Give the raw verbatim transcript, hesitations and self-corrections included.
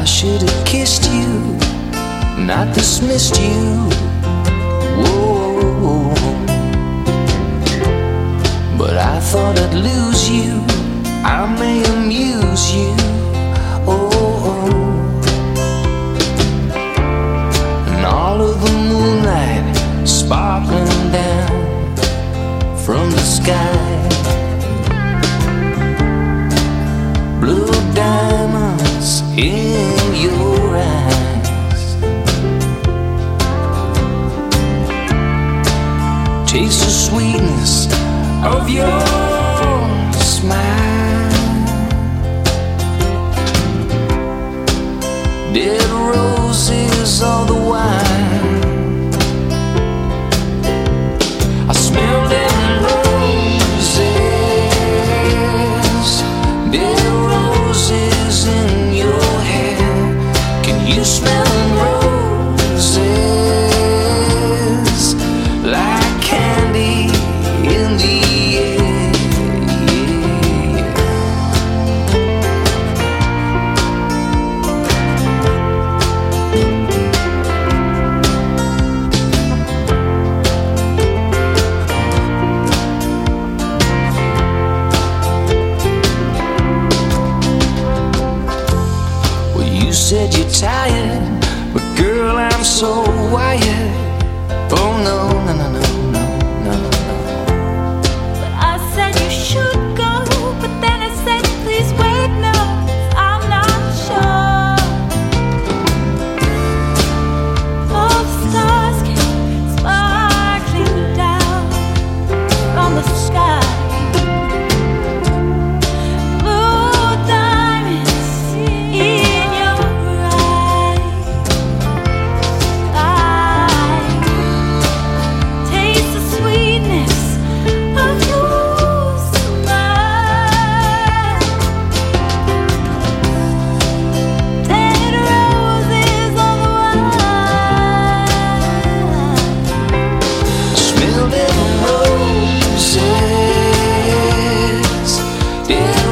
should have kissed you, not dismissed you. Whoa. But I thought I'd lose you, I may amuse you. Oh. And all of the moonlight sparkling down from the sky, blue diamonds in your eyes, taste the sweetness of your smile, dead roses all the while. I smell dead roses, dead roses in your hair. Can you smell roses like candy in the air? Well, you said you're tired, but girl, I'm so wired. Oh no, no, no, no, no, no, no. But I said you should go, but then I said please wait, no, I'm not sure. Both stars came sparkling down from the sky, blue diamonds in your eyes. I taste the sweetness of your smile, dead roses on the wine. Smell dead roses, dead